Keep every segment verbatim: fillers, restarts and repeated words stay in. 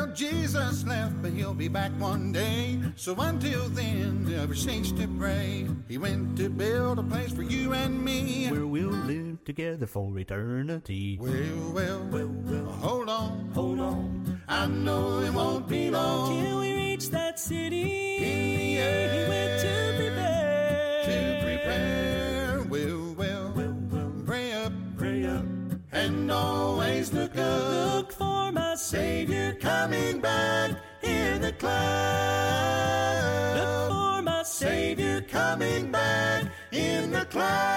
Well, Jesus left, but he'll be back one day. So until then, never cease to pray. He went to build a place for you and me, where we'll live together for eternity. Well, well, well, well, hold on, hold on. I know it won't be long till we reach that city. In the air, he went to prepare. To prepare. Well, well, well, well, pray up, pray up, and always look up. Look for my Savior coming back in the cloud. Look for my Savior coming back in the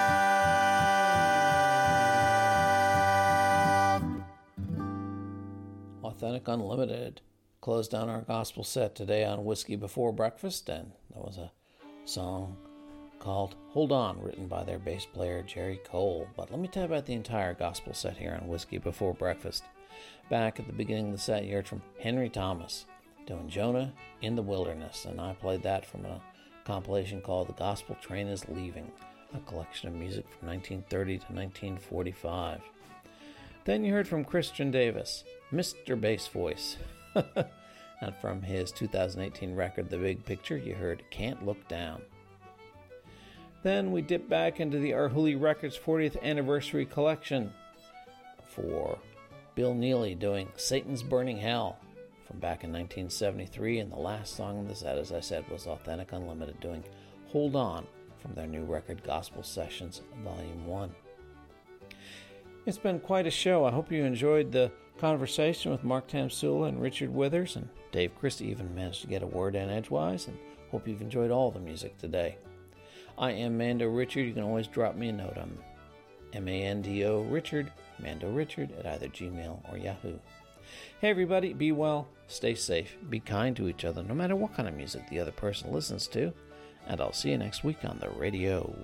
cloud. Authentic Unlimited closed down our gospel set today on Whiskey Before Breakfast, and that was a song called Hold On, written by their bass player Jerry Cole. But let me tell you about the entire gospel set here on Whiskey Before Breakfast. Back at the beginning of the set, you heard from Henry Thomas doing Jonah in the Wilderness, and I played that from a compilation called The Gospel Train is Leaving, a collection of music from nineteen thirty to nineteen forty-five. Then you heard from Christian Davis, Mister Bass Voice. And from his two thousand eighteen record, The Big Picture, you heard Can't Look Down. Then we dipped back into the Arhoolie Records fortieth Anniversary Collection for Bill Neely doing Satan's Burning Hell from back in nineteen seventy-three, and the last song in the set, as I said, was Authentic Unlimited doing Hold On from their new record Gospel Sessions Volume one. It's been quite a show. I hope you enjoyed the conversation with Mark Tamsula and Richard Withers, and Dave Christie even managed to get a word in edgewise, and hope you've enjoyed all the music today. I am Mando Richard. You can always drop me a note on M A N D O Richard, Mando Richard at either Gmail or Yahoo. Hey everybody, be well, stay safe, be kind to each other, no matter what kind of music the other person listens to, and I'll see you next week on the radio.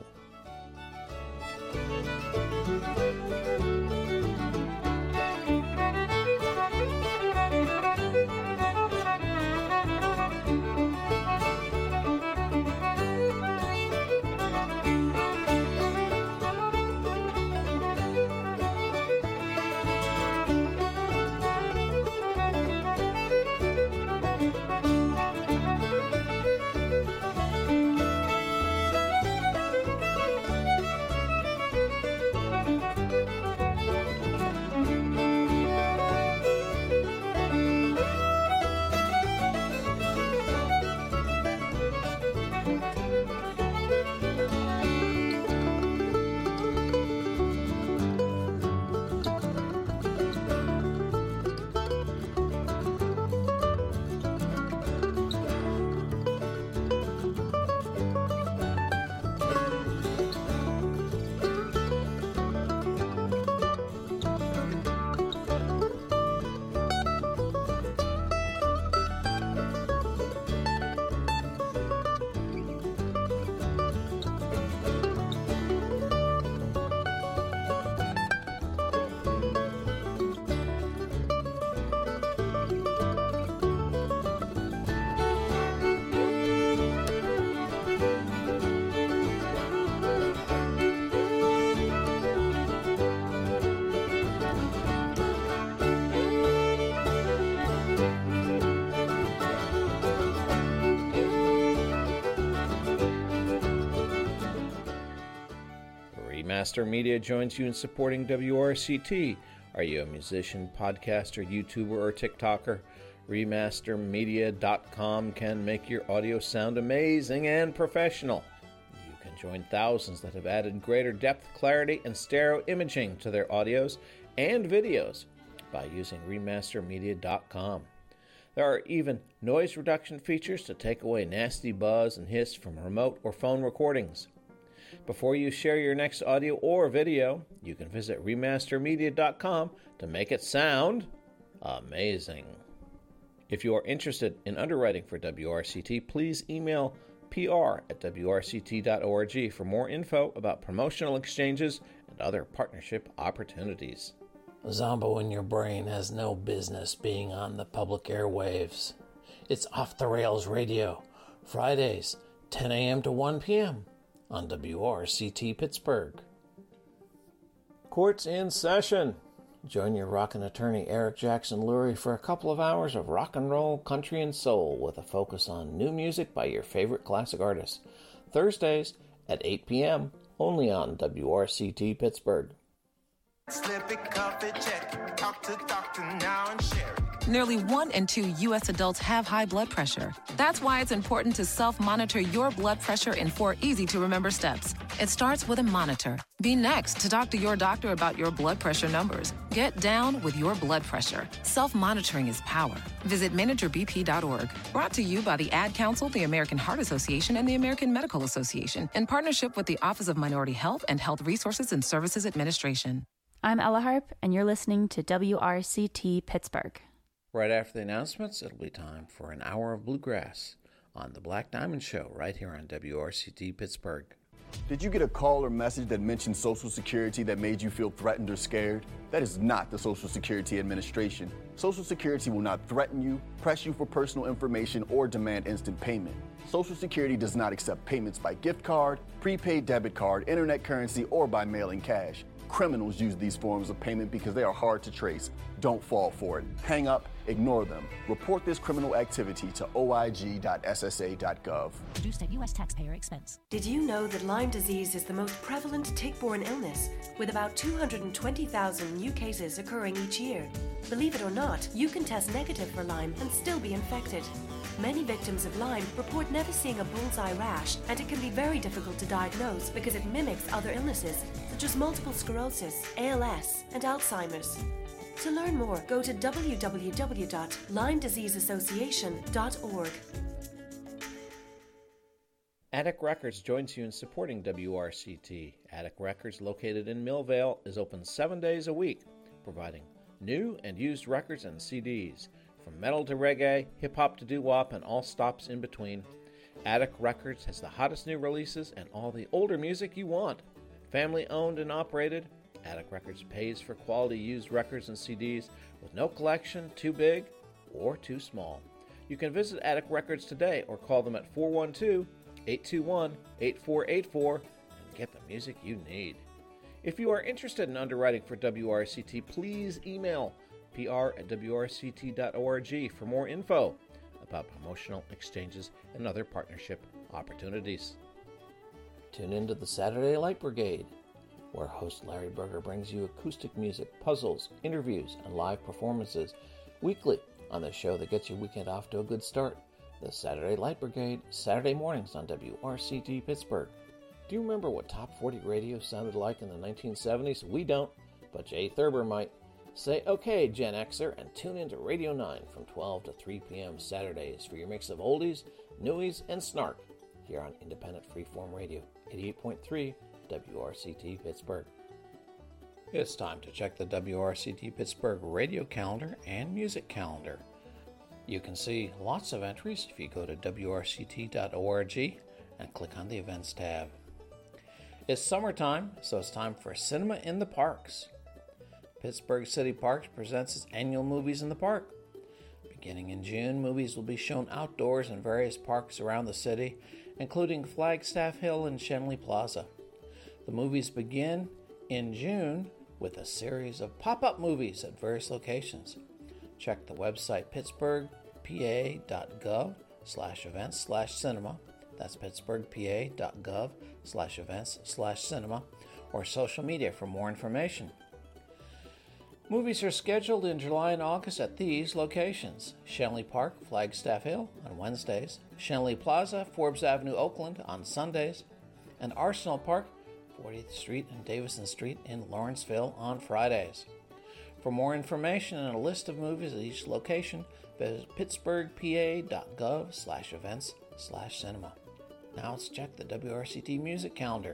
Remaster Media joins you in supporting W R C T. Are you a musician, podcaster, YouTuber, or TikToker? Remaster Media dot com can make your audio sound amazing and professional. You can join thousands that have added greater depth, clarity, and stereo imaging to their audios and videos by using Remaster Media dot com. There are even noise reduction features to take away nasty buzz and hiss from remote or phone recordings. Before you share your next audio or video, you can visit Remaster Media dot com to make it sound amazing. If you are interested in underwriting for W R C T, please email P R at W R C T dot org for more info about promotional exchanges and other partnership opportunities. Zombo in Your Brain has no business being on the public airwaves. It's Off the Rails Radio, Fridays, ten a.m. to one p.m. on W R C T Pittsburgh. Court's in session. Join your rockin' attorney Eric Jackson Lurie for a couple of hours of rock and roll, country, and soul with a focus on new music by your favorite classic artists. Thursdays at eight p.m. only on W R C T Pittsburgh. Slip it, cuff it, check it. Talk to doctor now and share it. Nearly one in two U S adults have high blood pressure. That's why it's important to self-monitor your blood pressure in four easy-to-remember steps. It starts with a monitor. Be next to talk to your doctor about your blood pressure numbers. Get down with your blood pressure. Self-monitoring is power. Visit manager b p dot org. Brought to you by the Ad Council, the American Heart Association, and the American Medical Association, in partnership with the Office of Minority Health and Health Resources and Services Administration. I'm Ella Harp, and you're listening to W R C T Pittsburgh. Right after the announcements, it'll be time for an hour of bluegrass on the Black Diamond Show right here on W R C T Pittsburgh. Did you get a call or message that mentioned Social Security that made you feel threatened or scared? That is not the Social Security Administration. Social Security will not threaten you, press you for personal information, or demand instant payment. Social Security does not accept payments by gift card, prepaid debit card, internet currency, or by mailing cash. Criminals use these forms of payment because they are hard to trace. Don't fall for it. Hang up, ignore them. Report this criminal activity to o i g dot s s a dot gov. Produced at U S taxpayer expense. Did you know that Lyme disease is the most prevalent tick-borne illness, with about two hundred twenty thousand new cases occurring each year? Believe it or not, you can test negative for Lyme and still be infected. Many victims of Lyme report never seeing a bullseye rash, and it can be very difficult to diagnose because it mimics other illnesses, such as multiple sclerosis, A L S, and Alzheimer's. To learn more, go to w w w dot lyme disease association dot org. Attic Records joins you in supporting W R C T. Attic Records, located in Millvale, is open seven days a week, providing new and used records and C Ds. From metal to reggae, hip-hop to doo-wop, and all stops in between. Attic Records has the hottest new releases and all the older music you want. Family owned and operated, Attic Records pays for quality used records and C Ds with no collection too big or too small. You can visit Attic Records today or call them at four one two, eight two one, eight four eight four and get the music you need. If you are interested in underwriting for W R C T, please email p r at w r c t dot org for more info about promotional exchanges and other partnership opportunities. Tune into the Saturday Light Brigade, where host Larry Berger brings you acoustic music, puzzles, interviews, and live performances weekly on the show that gets your weekend off to a good start. The Saturday Light Brigade, Saturday mornings on W R C T Pittsburgh. Do you remember what Top forty radio sounded like in the nineteen seventies? We don't, but Jay Thurber might. Say okay, Gen Xer, and tune into Radio nine from twelve to three p.m. Saturdays for your mix of oldies, newies, and snark here on Independent Freeform Radio, eighty-eight point three W R C T Pittsburgh. It's time to check the W R C T Pittsburgh radio calendar and music calendar. You can see lots of entries if you go to w r c t dot org and click on the Events tab. It's summertime, so it's time for Cinema in the Parks. Pittsburgh City Parks presents its annual Movies in the Park. Beginning in June, movies will be shown outdoors in various parks around the city, including Flagstaff Hill and Schenley Plaza. The movies begin in June with a series of pop-up movies at various locations. Check the website pittsburgh p a dot gov slash events slash cinema. That's pittsburgh p a dot gov slash events slash cinema, or social media for more information. Movies are scheduled in July and August at these locations: Schenley Park, Flagstaff Hill on Wednesdays, Schenley Plaza, Forbes Avenue, Oakland on Sundays, and Arsenal Park, fortieth Street and Davison Street in Lawrenceville on Fridays. For more information and a list of movies at each location, visit pittsburgh p a dot gov slash events slash cinema. Now let's check the W R C T music calendar.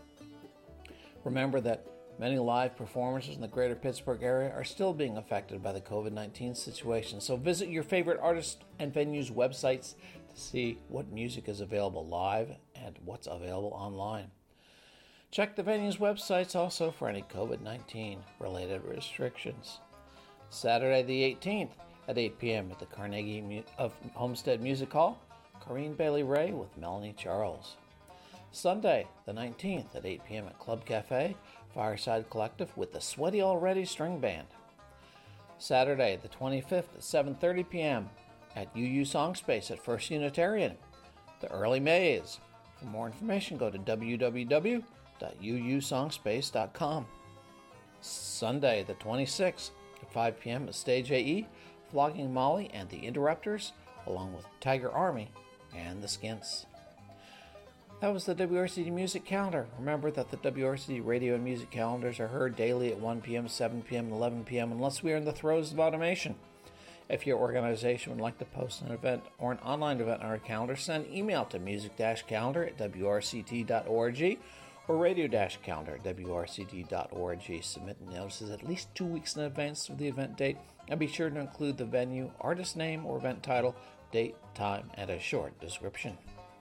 Remember that many live performances in the greater Pittsburgh area are still being affected by the covid nineteen situation, so visit your favorite artists and venues' websites to see what music is available live and what's available online. Check the venue's websites also for any covid nineteen related restrictions. Saturday the eighteenth at eight p.m. at the Carnegie of Homestead Music Hall, Corrine Bailey Ray with Melanie Charles. Sunday the nineteenth at eight p.m. at Club Cafe, Fireside Collective with the Sweaty Already String Band. Saturday, the twenty-fifth at seven thirty p.m. at U U Songspace at First Unitarian. The Early Maze. For more information, go to w w w dot u u songspace dot com. Sunday, the twenty-sixth at five p.m. at Stage A E, Flogging Molly and the Interrupters, along with Tiger Army and the Skints. That was the W R C D Music Calendar. Remember that the W R C D radio and music calendars are heard daily at one p.m., seven p.m., and eleven p.m. unless we are in the throes of automation. If your organization would like to post an event or an online event on our calendar, send email to music-calendar at w r c t dot org or radio-calendar at w r c t dot org. Submit notices at least two weeks in advance of the event date, and be sure to include the venue, artist name, or event title, date, time, and a short description.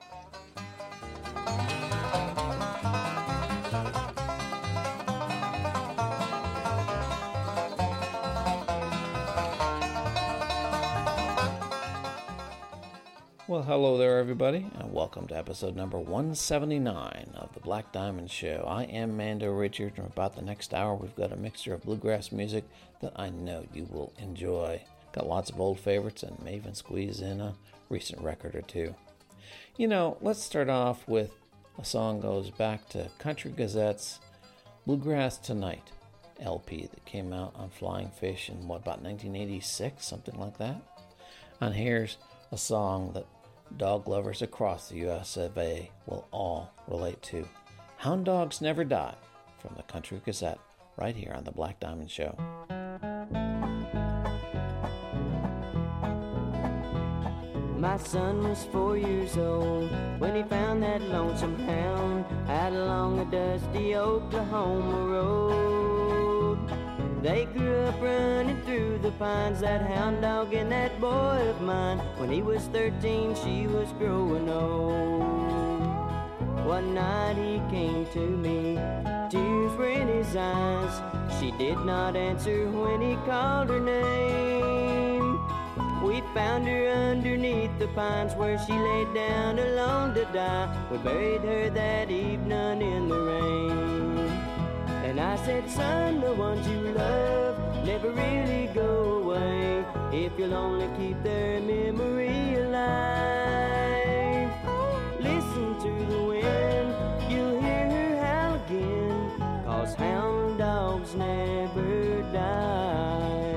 Well, hello there, everybody, and welcome to episode number one seventy-nine of the Black Diamond Show. I am Mando Richard, and about the next hour, we've got a mixture of bluegrass music that I know you will enjoy. Got lots of old favorites, and may even squeeze in a recent record or two. You know, let's start off with a song that goes back to Country Gazette's Bluegrass Tonight L P that came out on Flying Fish in, what, about nineteen eighty-six, something like that? And here's a song that dog lovers across the U S of A will all relate to. Hound Dogs Never Die, from the Country Gazette, right here on the Black Diamond Show. My son was four years old when he found that lonesome hound out along a dusty Oklahoma road. They grew up running through the pines, that hound dog and that boy of mine. When he was thirteen, she was growing old. One night he came to me, tears were in his eyes. She did not answer when he called her name. We found her underneath the pines where she laid down alone to die. We buried her that evening in the rain. And I said, son, the ones you love never really go away if you'll only keep their memory alive. Listen to the wind, you'll hear her howl again, 'cause hound dogs never die.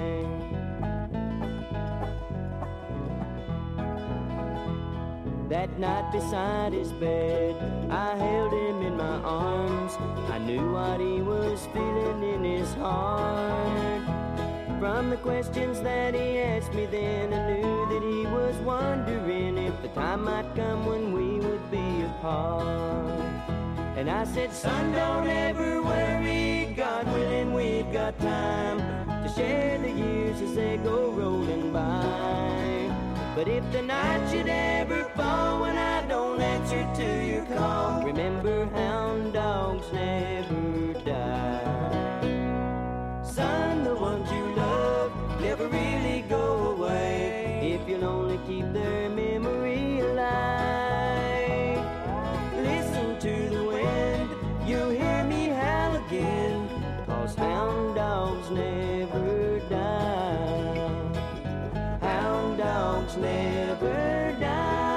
That night beside his bed, I held him in my arms. I knew what he was feeling in his heart. From the questions that he asked me then, I knew that he was wondering if the time might come when we would be apart. And I said, son, don't ever worry, God willing, we've got time to share the years as they go rolling by. But if the night should ever fall when I don't answer to your call, remember, hound dogs never die. Son, the ones you love never really go away if you'll only keep their memory alive. Listen to the wind, you'll hear me howl again, 'cause hound dogs never die. Hound dogs never die.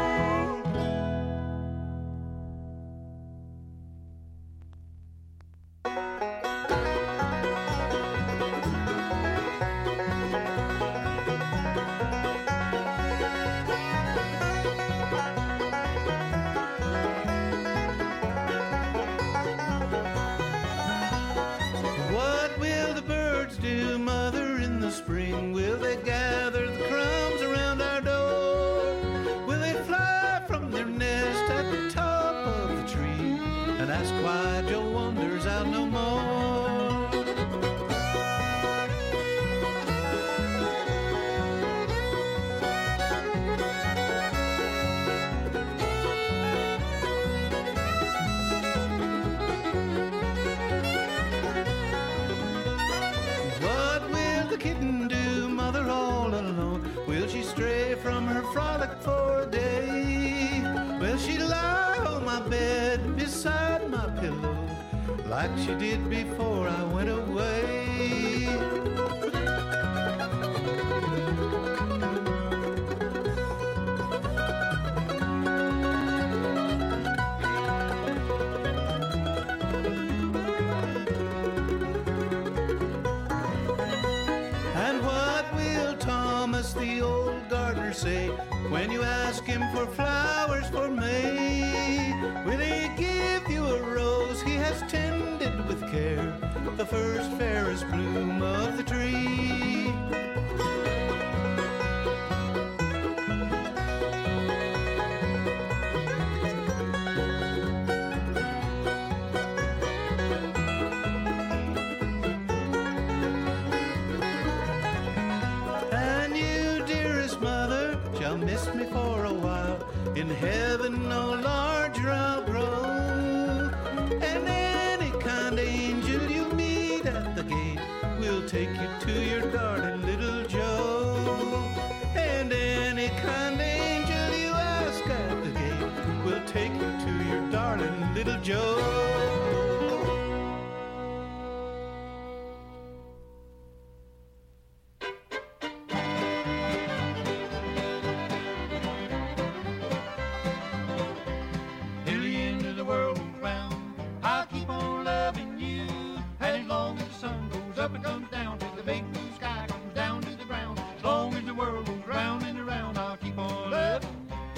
What will the birds do, mother, in the spring? Will they gather the crumbs around our door? Will they fly from their nest at the top of the tree and ask why Joe wanders out no more? What will the kitten do, mother, all alone? Will she stray from her frolic for a day? Will she lie on my bed beside my pillow like she did before I went away. And what will Thomas the old gardener say when you ask him for flowers for May? Will he give you a rose he has tended with care, the first fairest bloom of the tree? And you, dearest mother, shall miss me for a while. In heaven no larger I'll grow. And any kind angel you meet at the gate will take you to your darling little Joe. And any kind angel you ask at the gate will take you to your darling little Joe. Till the end of the world goes round, I'll keep on loving you. And as long as the sun goes up and comes down, till the big blue sky comes down to the ground, as long as the world goes round and around, I'll keep on loving.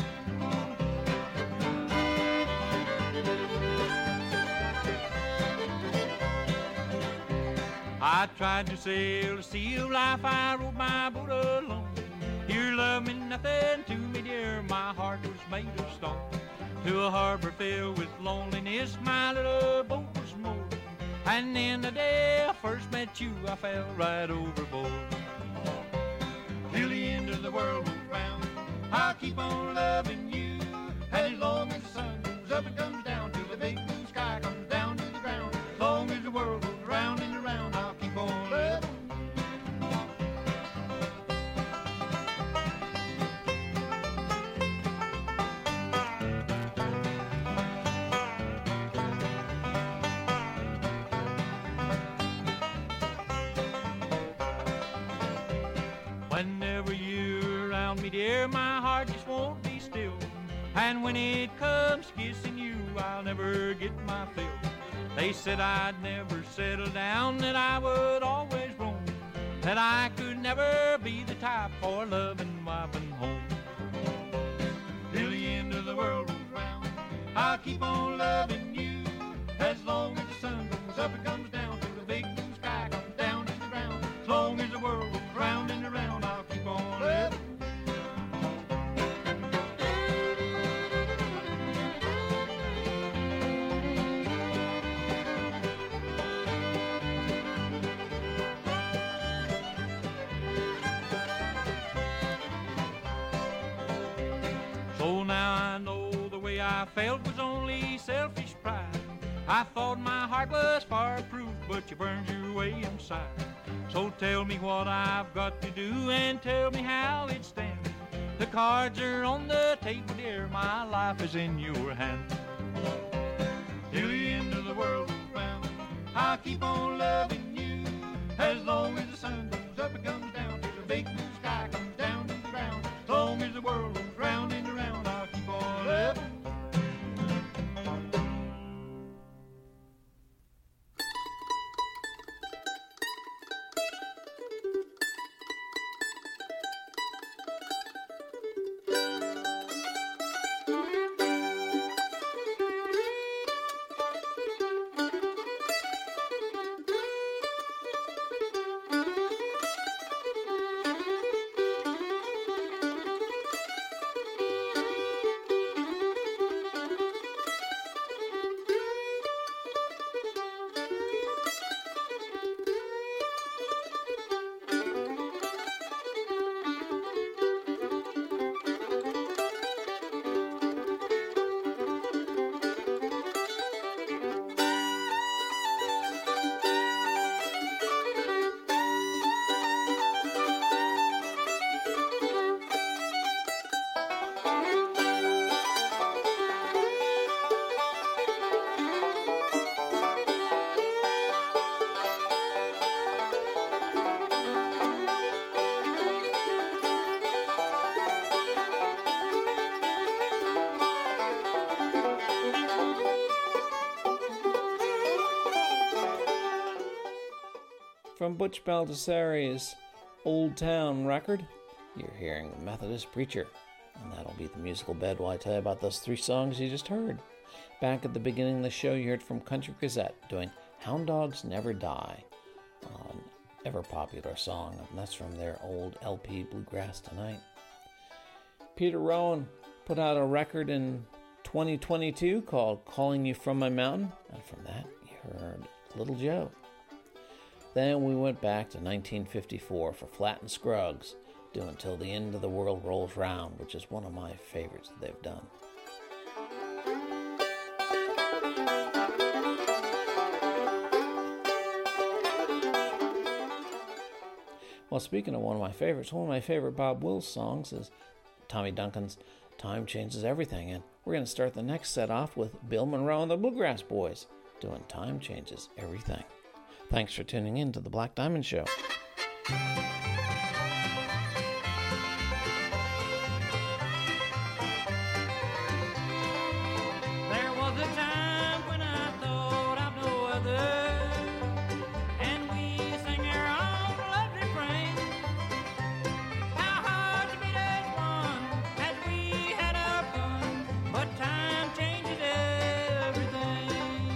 I tried to sail the sea of life, I rode my boat alone. Your love meant nothing to me, dear, my heart was made of stone. To a harbor filled with loneliness, my little boat was moored. And then the day I first met you, I fell right overboard. Till the end of the world goes round, I'll keep on loving you. And as long as the sun goes up and comes down, till the big blue sky comes down to the ground, as long as the world goes round and around, I'll keep on loving. Whenever you're around me, dear, my heart just won't be still. And when it comes kissing you, I'll never get my fill. They said I'd never settle down, that I would always roam, that I could never be the type for loving wife and home. Till the end of the world goes round, I'll keep on loving you. As long as the sun goes up and comes down, till the big blue sky comes down to the ground, as long as the world goes round and around, I'll keep on loving. So now I know the way I felt was only selfish pride. I thought my heart was fireproof, but you burned your way inside. So tell me what I've got to do and tell me how it stands. The cards are on the table, dear, my life is in your hands. Till the end of the world goes round, I'll keep on loving you. As long as the sun goes up and comes down, till the big blue sky comes down to the ground, as long as the world goes round and around, I'll keep on loving. from Butch Baldessari's Old Town record. You're hearing The Methodist Preacher, and that'll be the musical bed while I tell you about those three songs you just heard. Back at the beginning of the show, you heard from Country Gazette doing Hound Dogs Never Die, an ever-popular song, and that's from their old L P Bluegrass Tonight. Peter Rowan put out a record in twenty twenty-two called Calling You From My Mountain, and from that you heard Little Joe. Then we went back to nineteen fifty-four for Flatt and Scruggs, doing Till the End of the World Rolls Round, which is one of my favorites that they've done. Well, speaking of one of my favorites, one of my favorite Bob Wills songs is Tommy Duncan's Time Changes Everything, and we're going to start the next set off with Bill Monroe and the Bluegrass Boys doing Time Changes Everything. Thanks for tuning in to the Black Diamond Show. There was a time when I thought of no other, and we sang our own love refrain. How hard to beat as one as we had our fun, but time changes everything.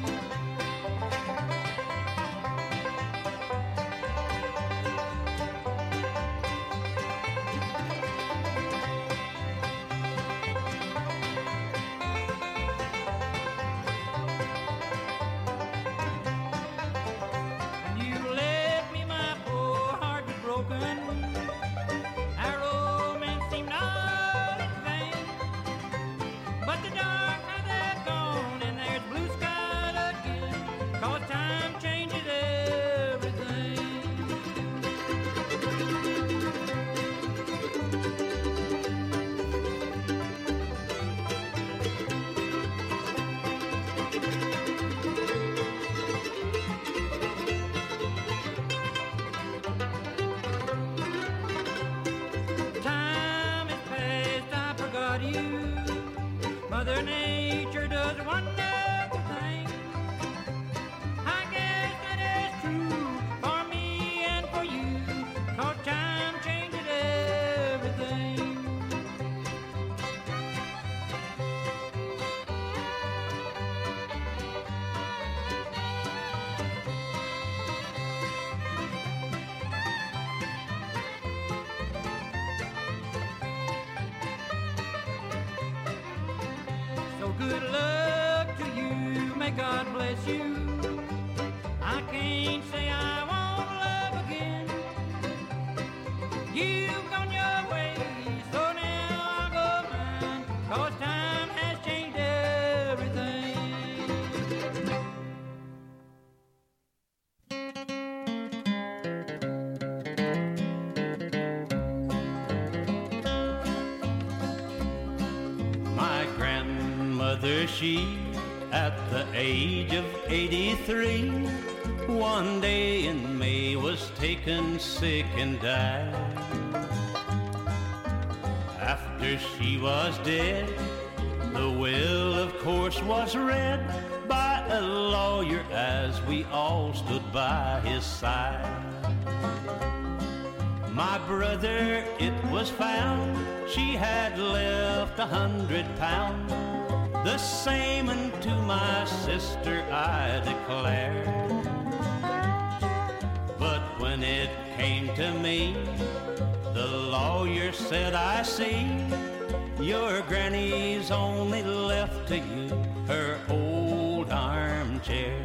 Mother Nature does a wonderful thing. I guess that is true for me and for you, 'cause time changes everything. Good luck to you, may God bless you. I can't say I won't love again. You've gone your way, so now I'll go mine, 'cause time has changed everything. My grandmother, she, at the age of eighty-three, one day in May was taken sick and died. After she was dead, the will, of course, was read by a lawyer as we all stood by his side. My brother, it was found, she had left a hundred pounds, the same unto my sister I declare. But when it came to me, the lawyer said, I see, your granny's only left to you her old armchair.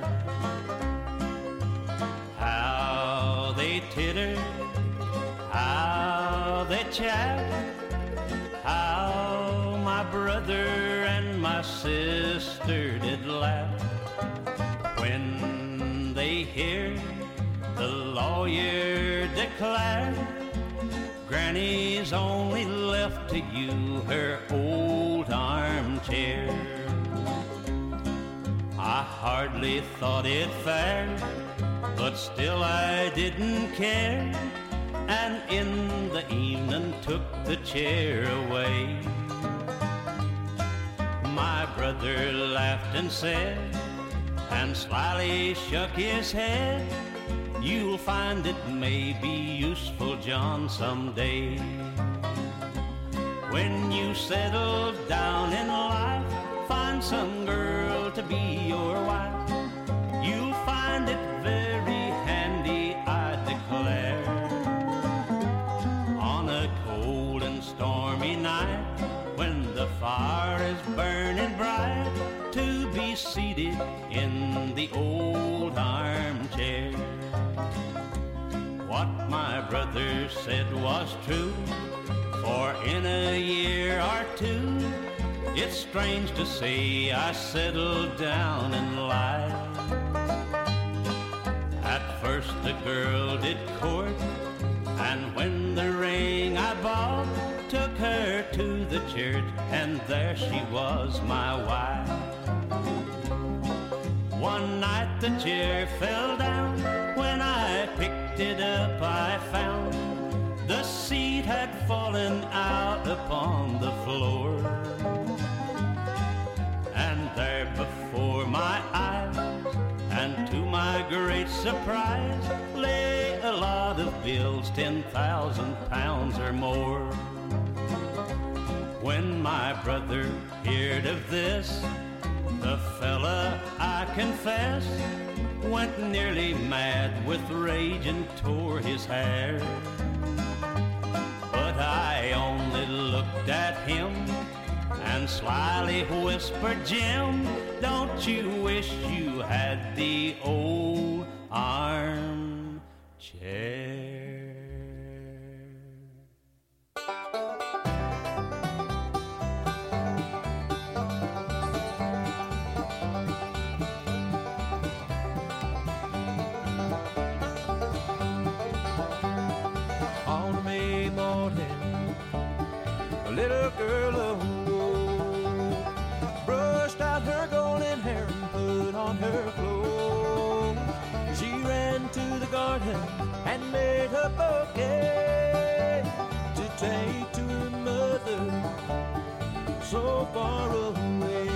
How they titter, how they chat, how my brother and my sister did laugh when they hear the lawyer declare, Granny's only left to you her old armchair. I hardly thought it fair, but still I didn't care, and in the evening took the chair away. My brother laughed and said, and slyly shook his head, You'll find it may be useful, John, someday. When you settle down in life, find some girl to be your wife. You'll find it very handy, I declare. On a cold and stormy night, when the fire is burning bright, to be seated in the old armchair. What my brother said was true, for in a year or two, it's strange to say I settled down in life. At first the girl did court, and when the ring I bought, took her to the church, and there she was, my wife. One night the chair fell down, when I picked it up I found the seat had fallen out upon the floor. And there before my eyes, and to my great surprise, lay a lot of bills, ten thousand pounds or more. When my brother heard of this, the fella, I confess, went nearly mad with rage and tore his hair. But I only looked at him and slyly whispered, Jim, don't you wish you had the old armchair? Little girl of gold brushed out her golden hair and put on her clothes. She ran to the garden and made her bouquet to take to her mother so far away.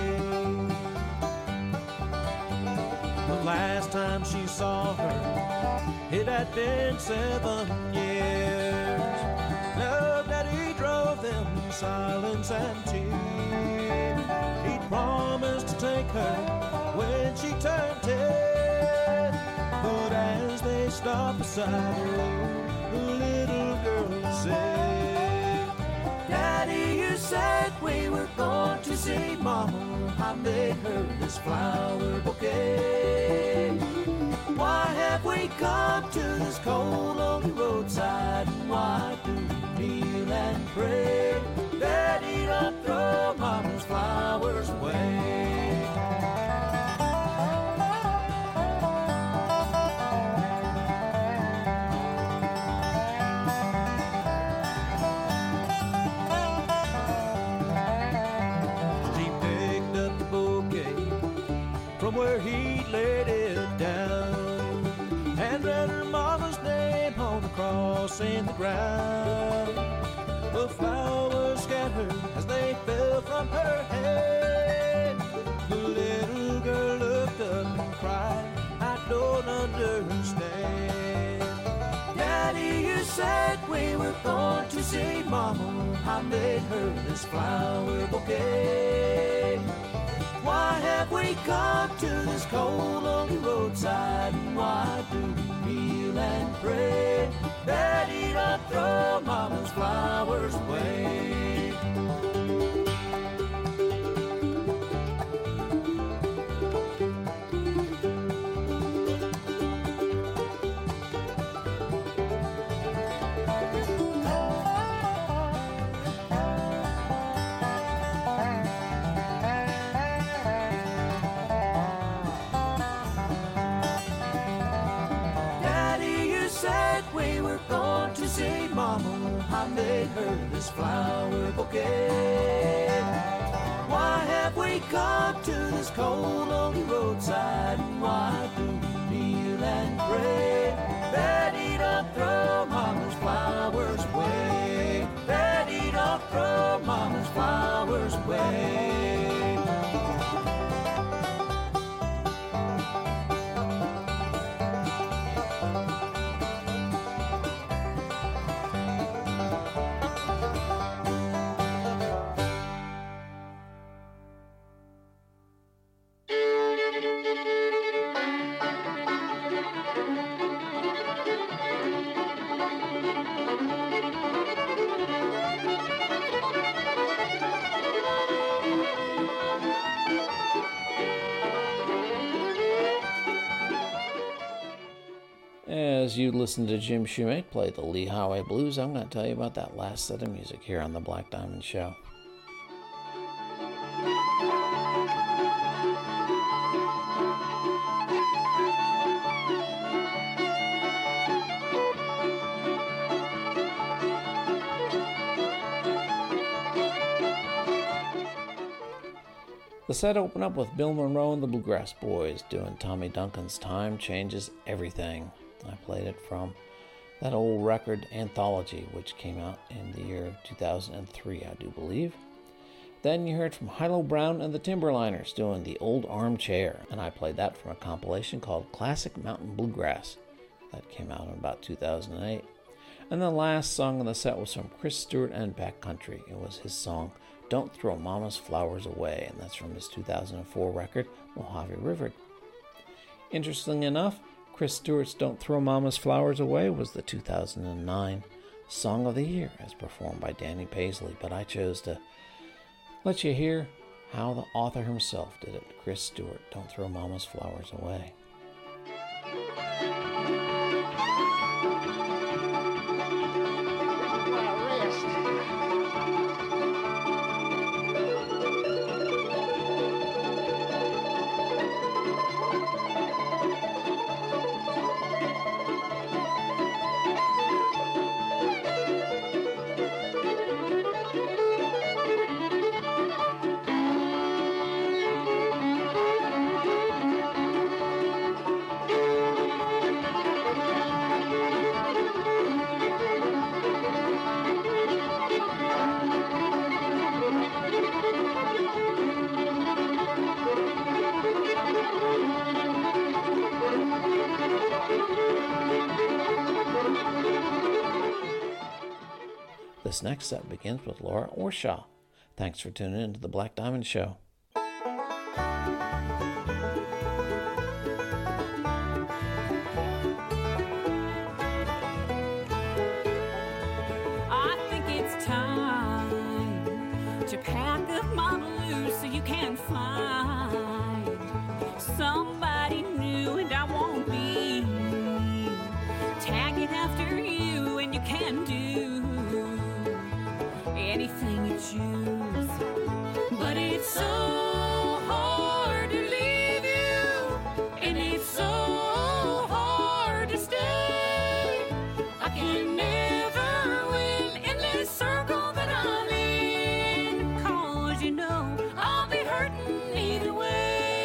The last time she saw her, it had been seven years. Love Daddy drove them in silence and tears. He'd promised to take her when she turned ten. But as they stopped beside the road, the little girl said, Daddy, you said we were going to see Mama. I made her this flower bouquet. Why have we come to this cold, lonely roadside? And why do we kneel and pray? Daddy, don't throw Mama's flowers away. She picked up the bouquet from where he laid it down and read her Mama's name on the cross in the ground. The flowers scattered as they fell from her hand. The little girl looked up and cried, I don't understand. Daddy, you said we were going to see Mama. I made her this flower bouquet. Why have we come to this cold, lonely roadside? And why do we kneel and pray? Daddy, don't throw Mama's flowers away. See, Mama, I made her this flower bouquet. Why have we come to this cold, lonely roadside? And why do we kneel and pray? Daddy, don't throw Mama's flowers away. Daddy, don't throw Mama's flowers away. as you listen to Jim Shoemake play the Lee Highway Blues, I'm going to tell you about that last set of music here on the Black Diamond Show. The set opened up with Bill Monroe and the Bluegrass Boys doing Tommy Duncan's Time Changes Everything. I played it from that old record Anthology, which came out in the year two thousand three, I do believe. Then you heard from Hilo Brown and the Timberliners doing The Old Armchair, and I played that from a compilation called Classic Mountain Bluegrass that came out in about two thousand eight. And the last song on the set was from Chris Stewart and Backcountry. It was his song Don't Throw Mama's Flowers Away, and that's from his two thousand four record Mojave River. Interestingly enough, Chris Stewart's Don't Throw Mama's Flowers Away was the two thousand nine Song of the Year as performed by Danny Paisley, but I chose to let you hear how the author himself did it. Chris Stewart, Don't Throw Mama's Flowers Away. This next set begins with Laura Orshaw. Thanks for tuning in to the Black Diamond Show. I think it's time to pack up my blues so you can find somebody new, and I won't be tagging after you, and you can do anything you choose, but it's so hard to leave you, and it's so hard to stay. I can never win in this circle that I'm in, 'cause you know I'll be hurting either way.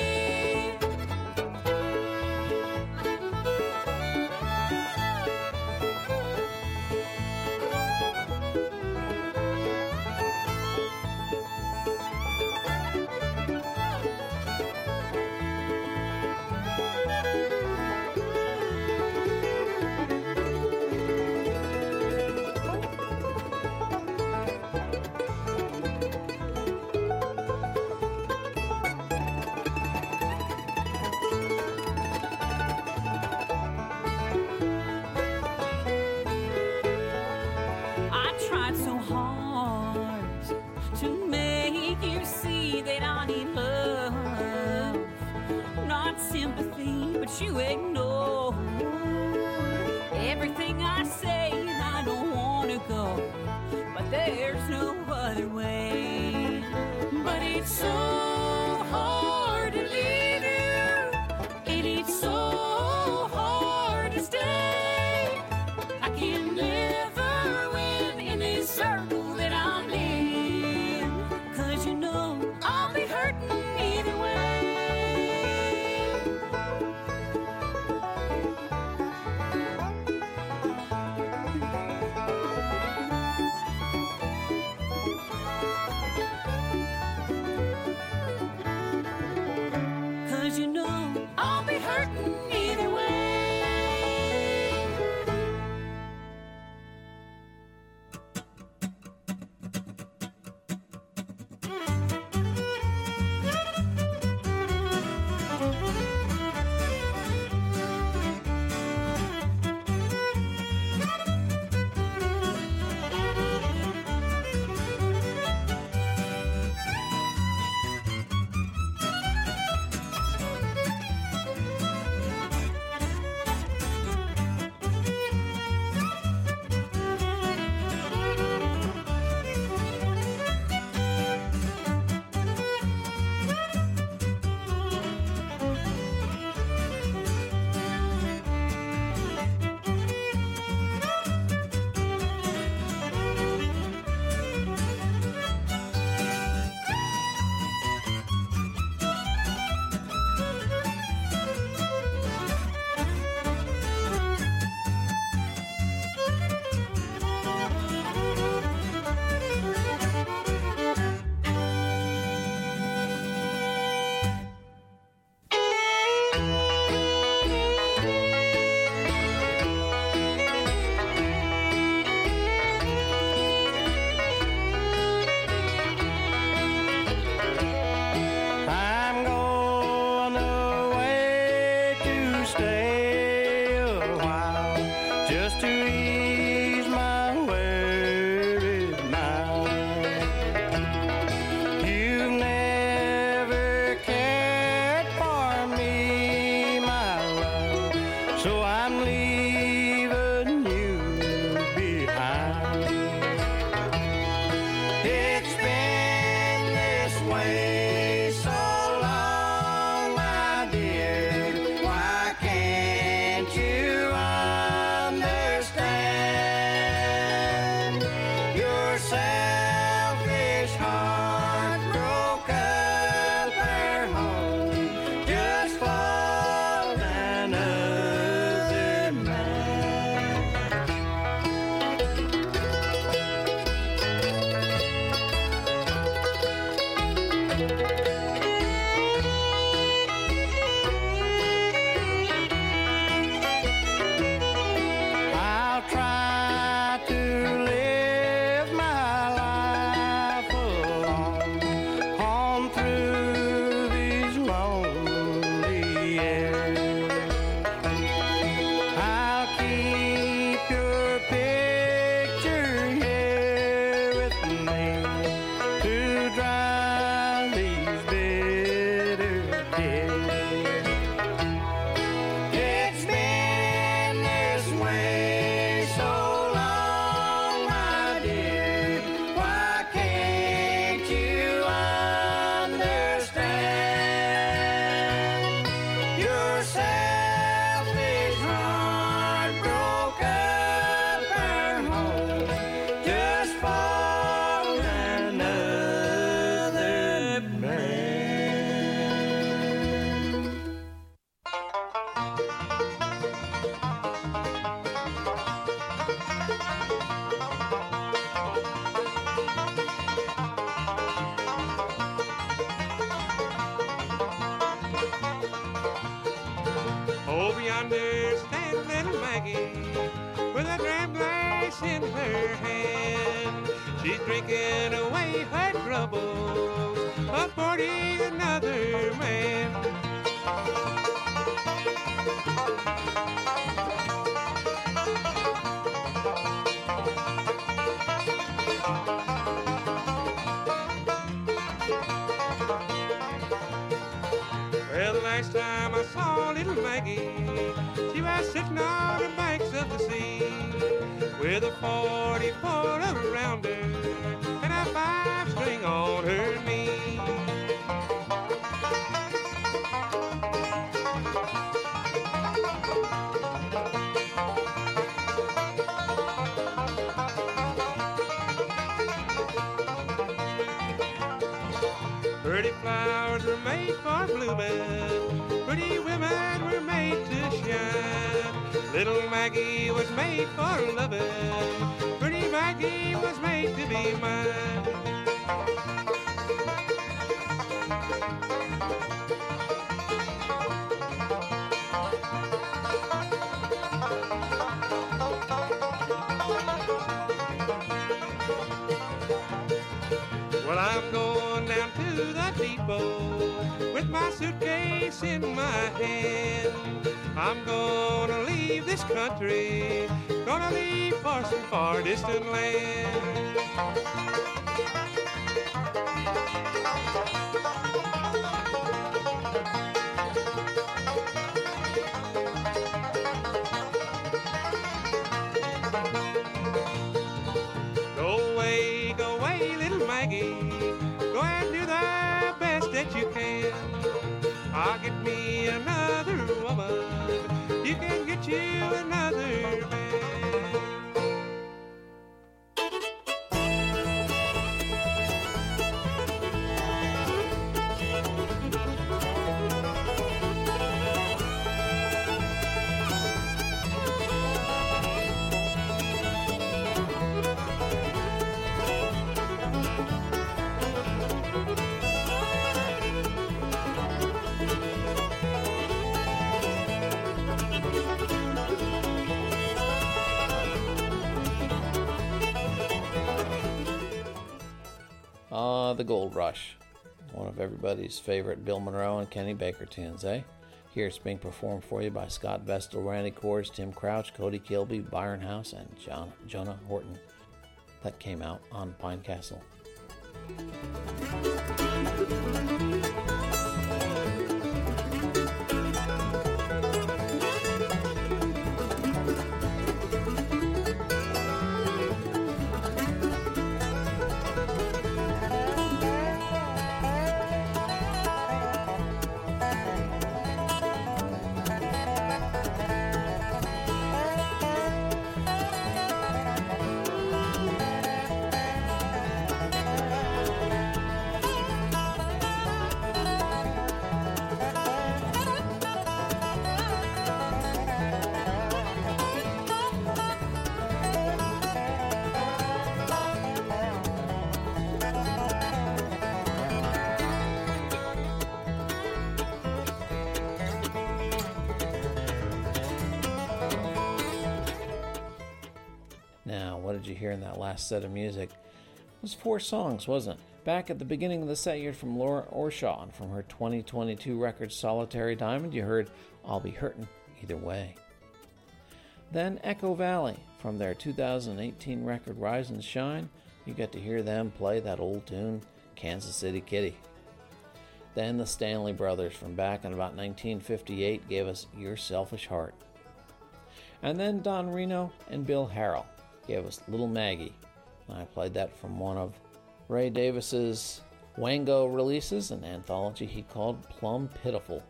You ignore everything I say, and I don't want to go, but there's no other way. But it's so hard to leave you, and it's so hard to stay. I can never win in this circle that I'm in, 'cause you know I'll be hurting either way. yonder stands little Maggie with a dram glass in her hand. She's drinking away her troubles, aboarding another man. Well, the last time I saw little Maggie, she was sitting on the banks of the sea with a forty-four around her and a five-string on her knee. Pretty flowers were made for blooming, pretty women were made to shine. Little Maggie was made for loving, pretty Maggie was made to be mine. Well, I'm going down to the depot with my suitcase in my hand. I'm gonna leave this country, gonna leave for some far distant land. Go away, go away, little Maggie, go and do the best that you can. I'll get me another woman, you can get you another man. Ah, the Gold Rush. One of everybody's favorite Bill Monroe and Kenny Baker tunes, eh? Here it's being performed for you by Scott Vestal, Randy Kohrs, Tim Crouch, Cody Kilby, Byron House, and John, Jonah Horton. That came out on Pine Castle. Now, what did you hear in that last set of music? It was four songs, wasn't it? Back at the beginning of the set, you heard from Laura Orshaw, and from her twenty twenty-two record Solitary Diamond, you heard I'll Be Hurtin' Either Way. Then Echo Valley, from their two thousand eighteen record Rise and Shine, you get to hear them play that old tune, Kansas City Kitty. Then the Stanley Brothers, from back in about nineteen fifty-eight, gave us Your Selfish Heart. And then Don Reno and Bill Harrell gave us Little Maggie. I played that from one of Ray Davis's Wango releases, an anthology he called Plum Pitiful.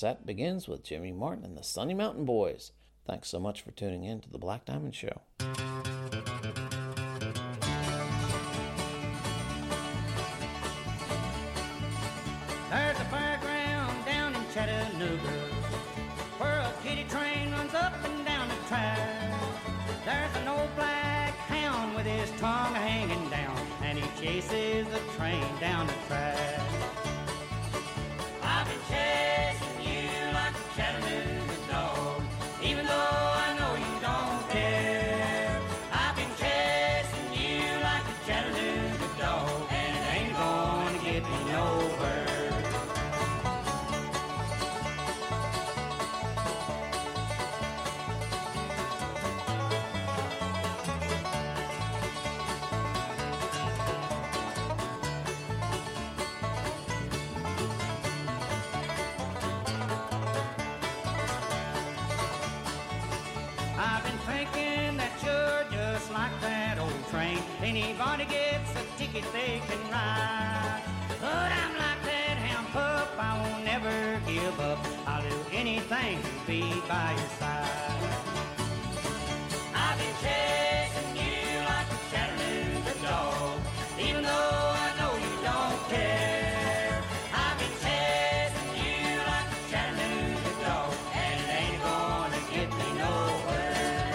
set begins with Jimmy Martin and the Sunny Mountain Boys. Thanks so much for tuning in to the Black Diamond Show. There's a fairground down in Chattanooga where a kiddie train runs up and down the track. There's an old black hound with his tongue hanging down, and he chases the train down the track. I've been chasing you like a Chattanooga dog, even though I know you don't care. I've been chasing you like a Chattanooga dog, and it ain't gonna get me nowhere. I've been thinking that you're just like that old train. Anybody gets a ticket they can ride. But I'm like that hound pup, I won't never give up. I'll do anything to be by your side. I've been chasing you like a Chattanooga dog, even though I know you don't care. I've been chasing you like a Chattanooga dog, and it ain't gonna get me nowhere.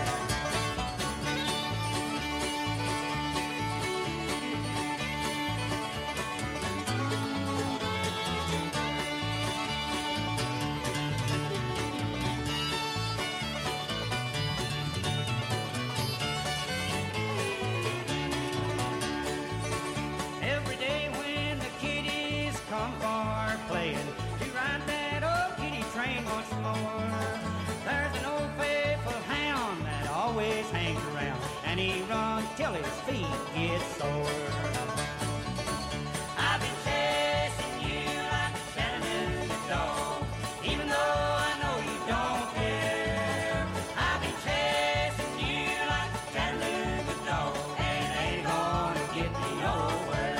Every day when the kiddies come for playing, to ride that old kiddie train once more. There's an old faithful hound that always hangs around, and he runs till his feet get sore. I've been chasing you like a Chattanooga dog, even though I know you don't care. I've been chasing you like a Chattanooga dog, and it ain't gonna get me nowhere.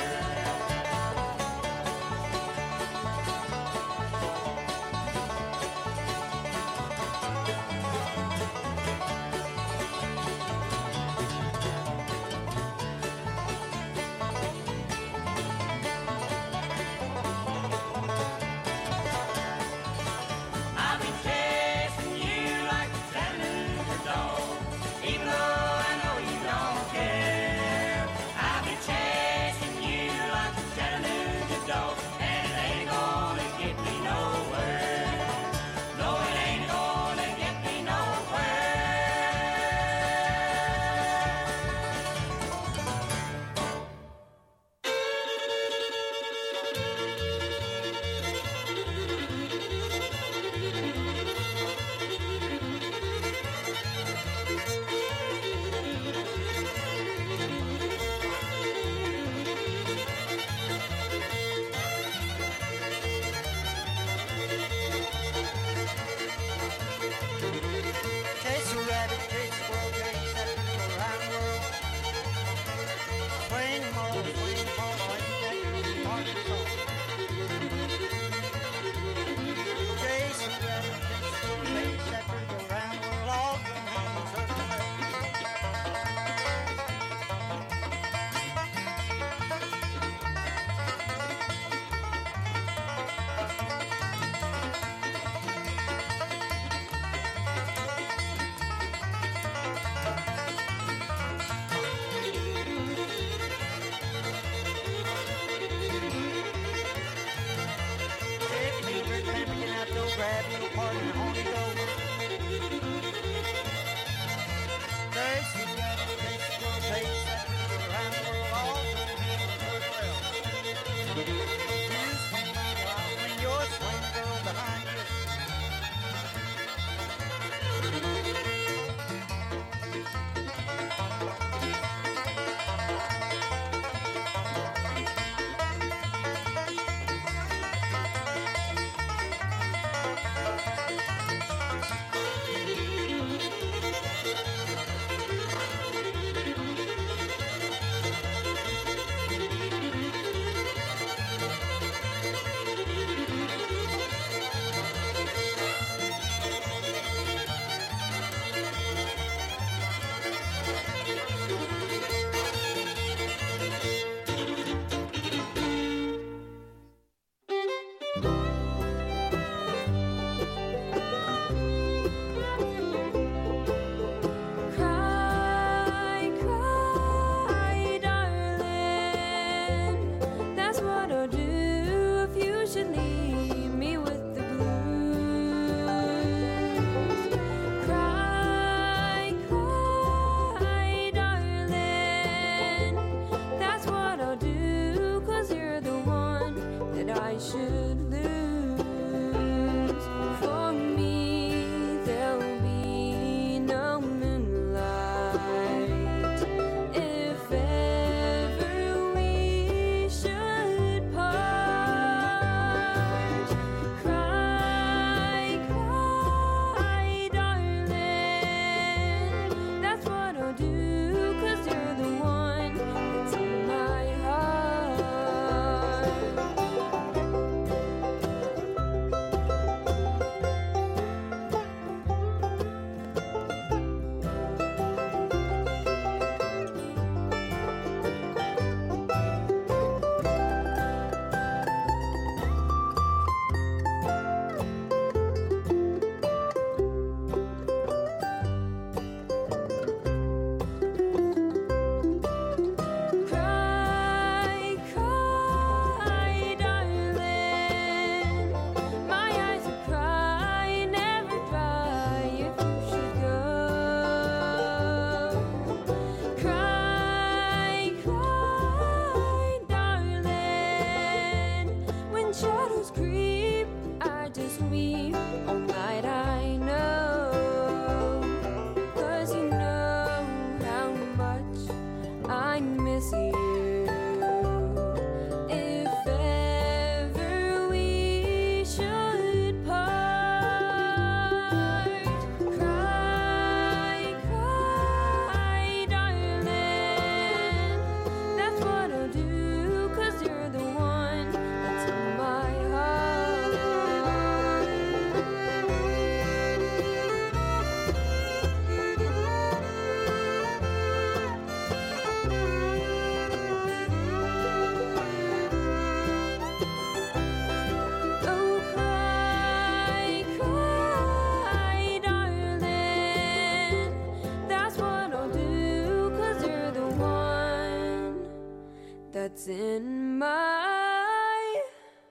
what's in my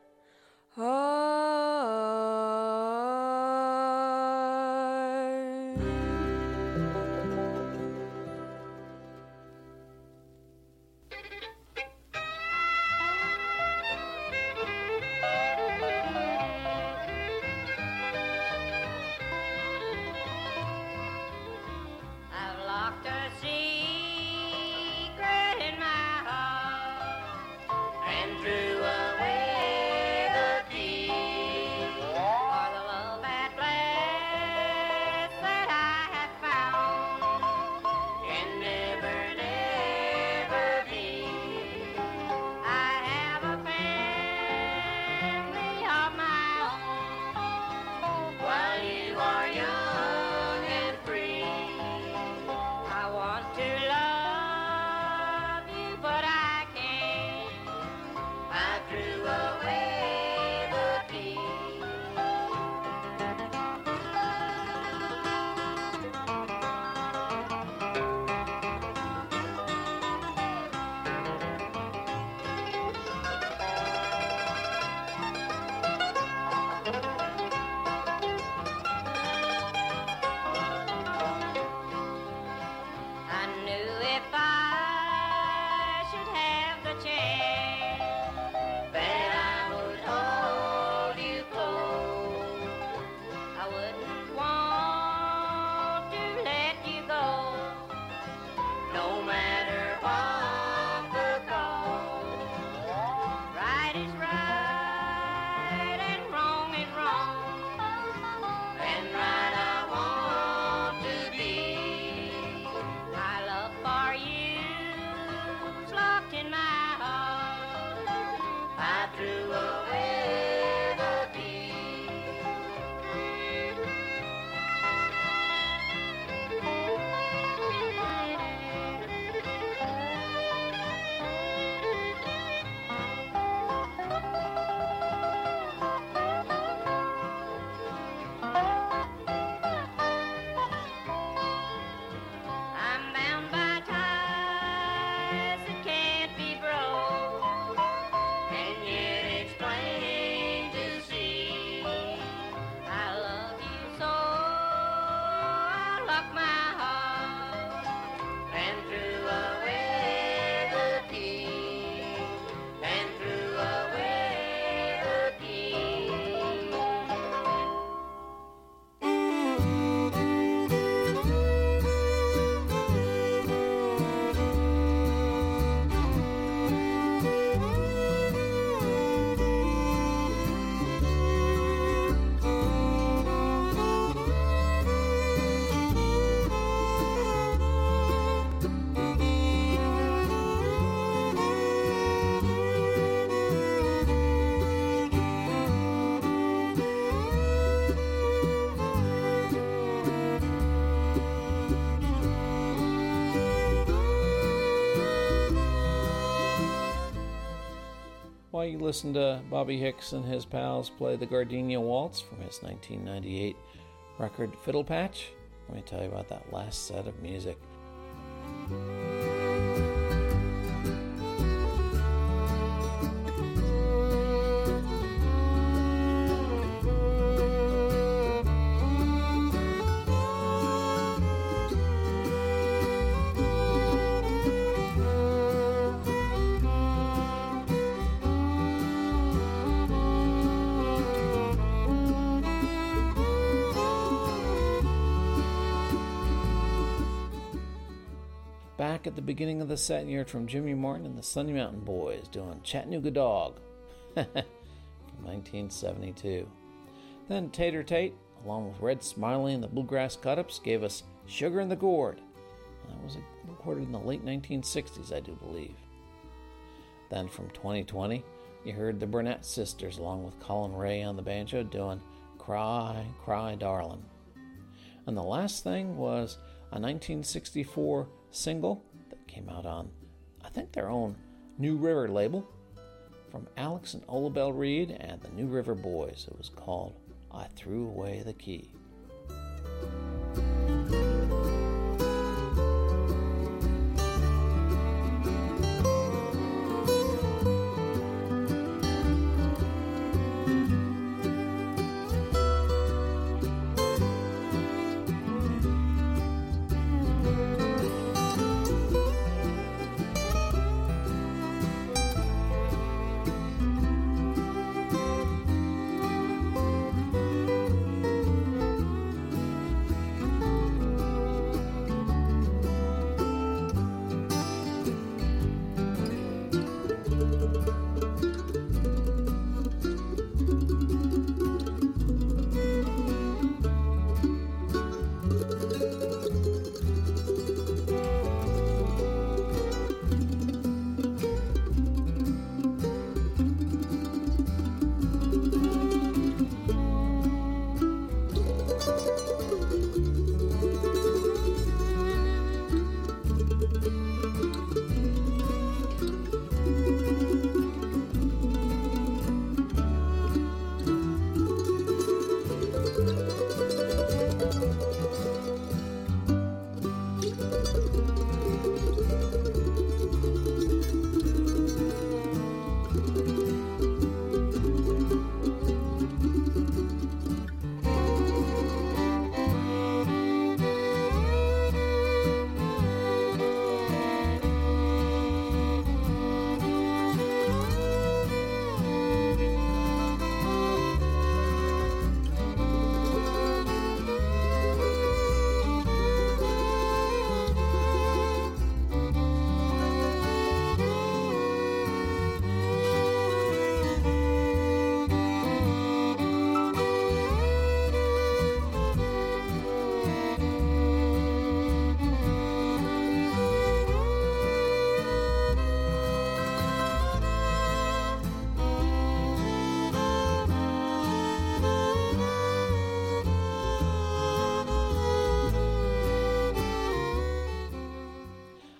heart. I've locked a secret in my heart and threw away the key for the love at last that I have found can never, never be. I have a family of my own while you are young and free. I want to love you, but I can't. I threw away the key. I knew if I should have the chance that I would hold you close. I wouldn't want to let you go, no matter what the cost. Right is right and wrong is wrong, and right I want to be. My love for you's locked in my heart. I threw away the key. I'm bound by ties that can't be broke, and yet it's plain to see. I love you so, I locked my heart and threw away the key, and threw away the key. While you listen to Bobby Hicks and his pals play the Gardenia Waltz from his nineteen ninety-eight record Fiddle Patch, let me tell you about that last set of music. Back at the beginning of the set, you heard from Jimmy Martin and the Sunny Mountain Boys doing Chattanooga Dog from nineteen seventy-two. Then Tater Tate, along with Red Smiley and the Bluegrass Cut-Ups, gave us Sugar in the Gourd. That was recorded in the late nineteen sixties, I do believe. Then from twenty twenty, you heard the Burnett Sisters, along with Colin Ray on the banjo, doing Cry, Cry, Darlin'. And the last thing was a nineteen sixty-four single that came out on, I think, their own New River label, from Alex and Ola Bell Reed and the New River Boys. It was called I Threw Away the Key.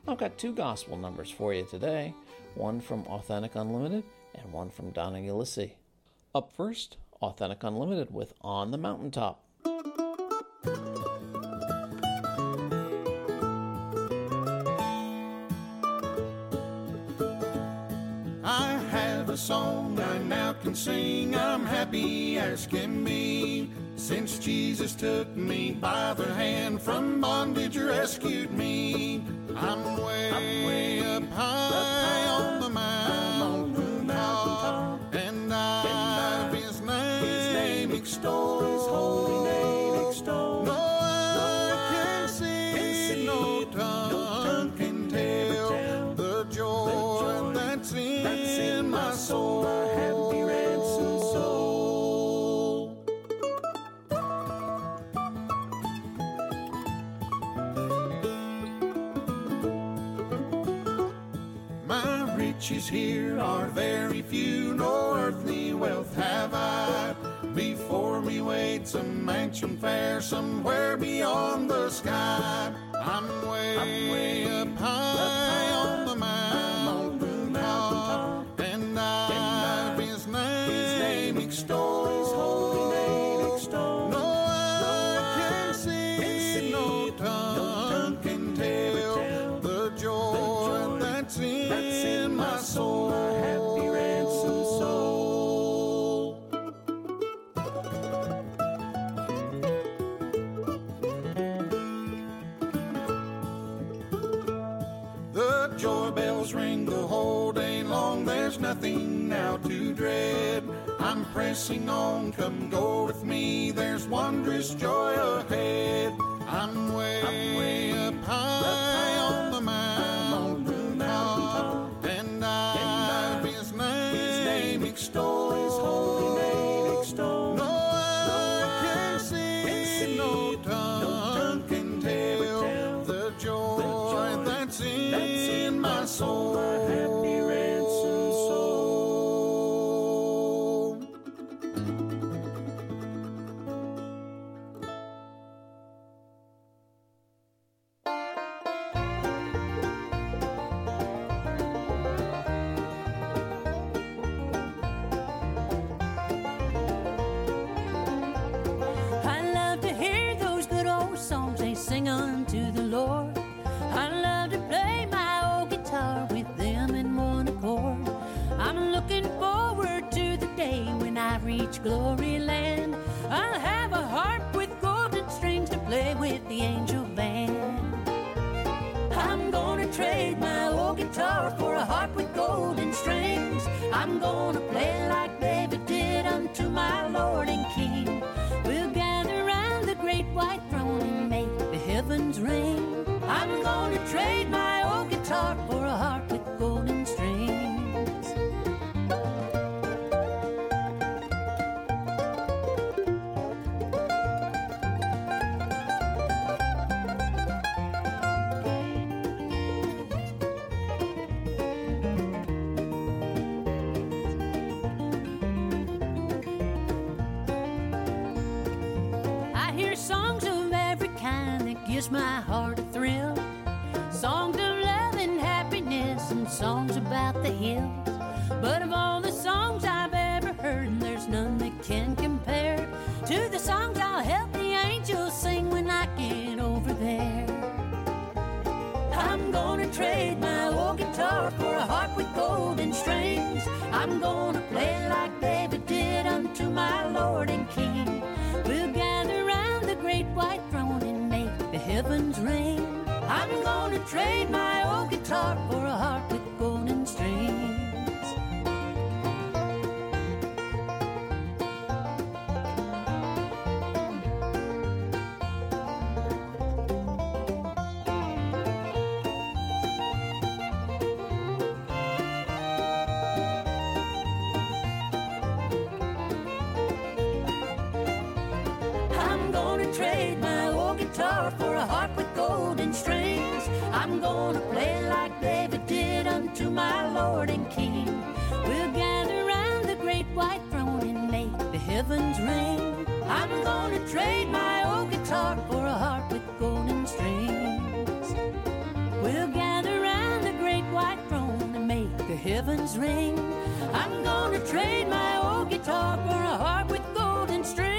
I've got two gospel numbers for you today, one from Authentic Unlimited and one from Donna Ulisse. Up first, Authentic Unlimited with On the Mountaintop. I have a song I now can sing, I'm happy as can be. Since Jesus took me by the hand, from bondage rescued me. I'm way, I'm way up high on the mountain top, and I've His name extolled. His holy name extolled. No eye can see, no tongue can tell the joy that's in my soul, my happy ransomed soul. My riches here are very few, no earthly wealth have I. Before me waits a mansion fair somewhere beyond the sky. I'm way, I'm way up high on the mountain top, and I've His name extolled. His holy name extolled. No eye can see, no tongue can tell the joy that's in my soul, my happy ransomed soul. The joy bells ring the whole day long, there's nothing now to dread. I'm pressing on, come go with me, there's wondrous joy ahead. I'm way, I'm way up high on the mountain top, and I've His name extolled. His holy name extolled. No eye can see, no tongue can tell the joy that's in my soul, my happy ransomed soul. I love to hear those good old songs they sing unto the Lord. I love to play my old guitar with them in one accord. I'm looking forward to the day when I reach glory land. I'll have a harp with golden strings to play with the angel band. I'm gonna trade my old guitar for a harp with golden strings. I'm gonna play like David did unto my Lord and King. We'll gather round the great white throne and make the heavens ring. I'm gonna trade my old guitar for a harp with golden strings. I hear songs of every kind that gives my heart a thrill. Songs of love and happiness and songs about the hills. But of all the songs I've ever heard, there's none that can compare to the songs I'll help the angels sing when I get over there. I'm gonna trade my old guitar for a harp with golden strings. I'm gonna play like David did unto my Lord and King. We'll gather round the great white throne and make the heavens ring. I'm gonna trade my old guitar for a harp with golden strings. I'm gonna trade my old guitar for a harp with golden strings. I'm gonna play like David did unto my Lord and King. We'll gather round the great white throne and make the heavens ring. I'm gonna trade my old guitar for a harp with golden strings. We'll gather diamonds ring. I'm gonna trade my old guitar for a harp with golden strings.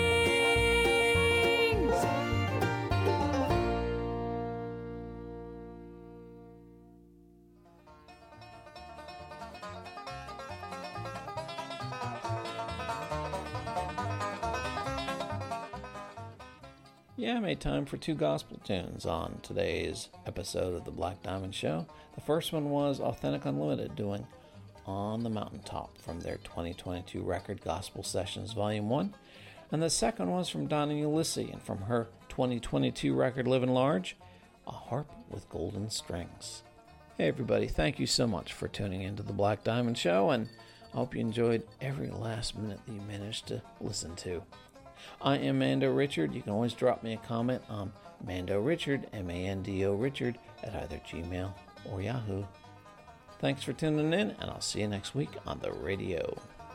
Yeah, I made time for two gospel tunes on today's episode of the Black Diamond Show. The first one was Authentic Unlimited doing On the Mountaintop from their twenty twenty-two record Gospel Sessions Volume one. And the second was from Donna Ulysses and from her twenty twenty-two record Living Large, A Harp with Golden Strings. Hey everybody, thank you so much for tuning into the Black Diamond Show, and I hope you enjoyed every last minute that you managed to listen to. I am Mando Richard. You can always drop me a comment on Mando Richard, M A N D O Richard, at either Gmail or Yahoo. Thanks for tuning in, and I'll see you next week on the radio.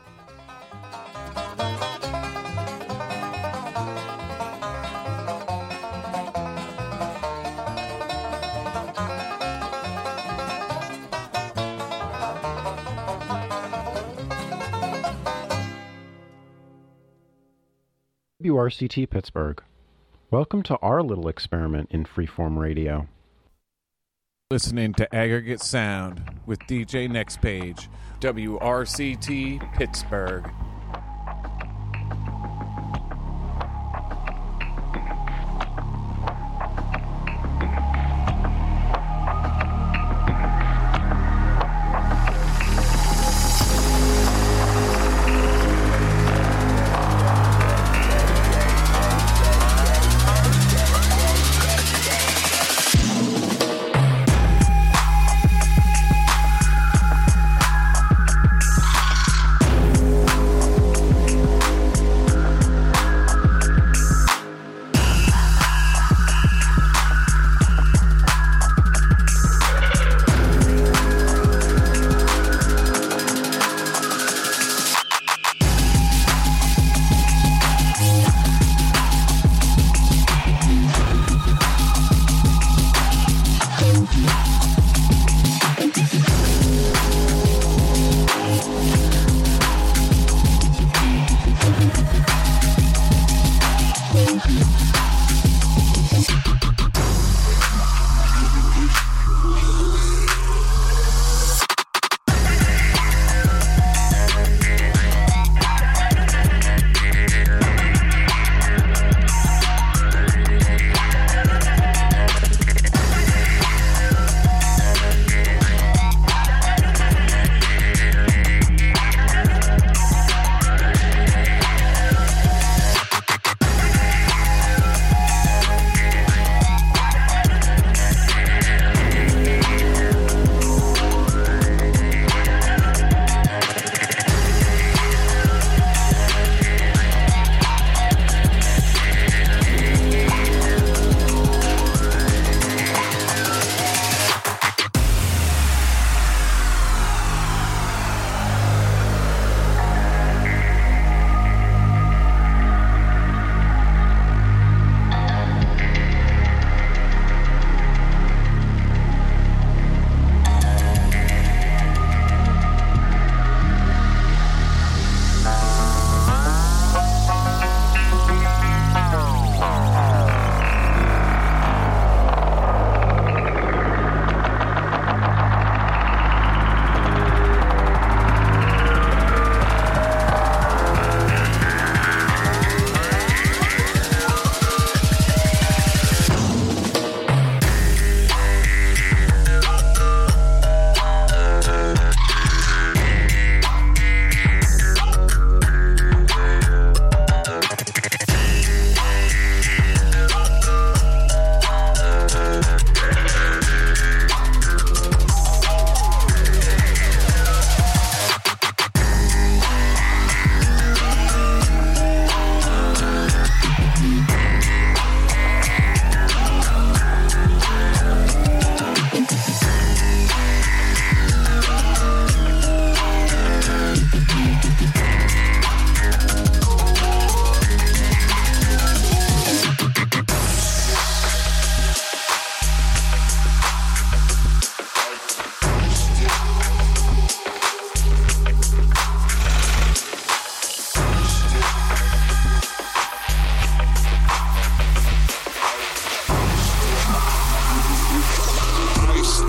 W R C T Pittsburgh. Welcome to our little experiment in freeform radio. Listening to Aggregate Sound with D J Next Page, W R C T Pittsburgh.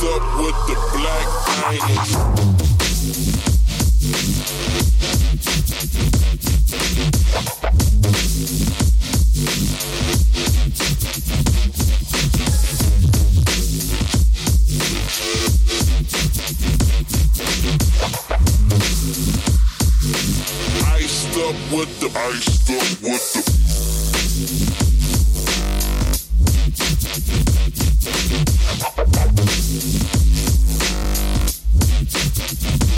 up with the black diamonds. Iced up with the iced up with the